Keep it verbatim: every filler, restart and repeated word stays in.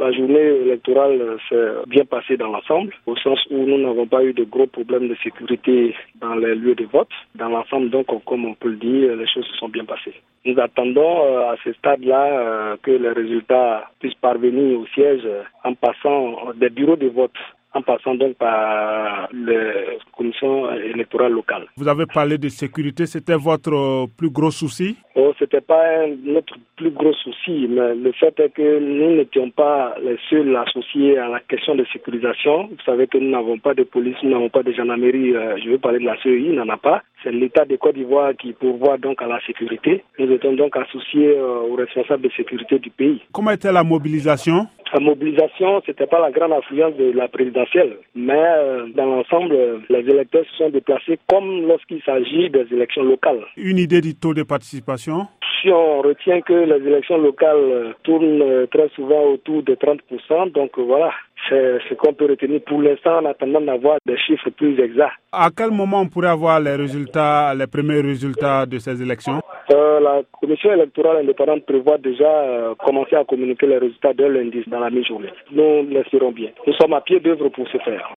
La journée électorale s'est bien passée dans l'ensemble, au sens où nous n'avons pas eu de gros problèmes de sécurité dans les lieux de vote. Dans l'ensemble, donc, comme on peut le dire, les choses se sont bien passées. Nous attendons euh, à ce stade-là euh, que les résultats puissent parvenir au siège euh, en passant des bureaux de vote, en passant donc par les commissions électorales locales. Vous avez parlé de sécurité, c'était votre plus gros souci? Oh, c'était pas un, notre plus gros souci, mais le fait est que nous n'étions pas les seuls associés à la question de sécurisation. Vous savez que nous n'avons pas de police, nous n'avons pas de gendarmerie, euh, je veux parler de la C E I, il n'en a pas. C'est l'État de Côte d'Ivoire qui pourvoit donc à la sécurité. Nous étions donc associés euh, aux responsables de sécurité du pays. Comment était la mobilisation? La mobilisation, c'était pas la grande affluence de la présidentielle, mais euh, dans l'ensemble, les électeurs se sont déplacés comme lorsqu'il s'agit des élections locales. Une idée du taux de participation? Si on retient que les élections locales tournent très souvent autour de trente pour cent, donc voilà, c'est ce qu'on peut retenir pour l'instant en attendant d'avoir des chiffres plus exacts. À quel moment on pourrait avoir les résultats, les premiers résultats de ces élections? Euh, la commission électorale indépendante prévoit déjà euh, commencer à communiquer les résultats dès lundi dans la mi-journée. Nous l'espérons bien. Nous sommes à pied d'œuvre pour ce faire.